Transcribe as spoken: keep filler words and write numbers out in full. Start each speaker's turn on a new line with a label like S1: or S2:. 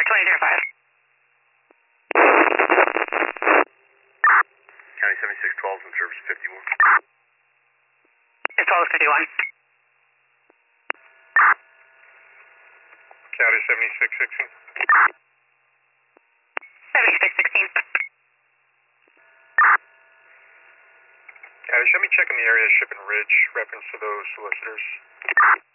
S1: twenty zero five.
S2: County seventy-six twelve in service fifty-one.
S1: It's twelve fifty-one.
S2: County seventy-six sixteen.
S1: seventy-six sixteen.
S2: County, show me checking the area of Ship and Ridge, reference to those solicitors.